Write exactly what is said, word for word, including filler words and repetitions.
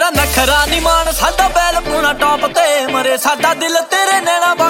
ਨਖਰਾ ਨੀ ਮਾਨ ਸਾਡਾ ਬੈਲ ਪੂਣਾ ਟੌਪ ਤੇ ਮਰੇ ਸਾਡਾ ਦਿਲ ਤੇਰੇ ਨੈਣਾ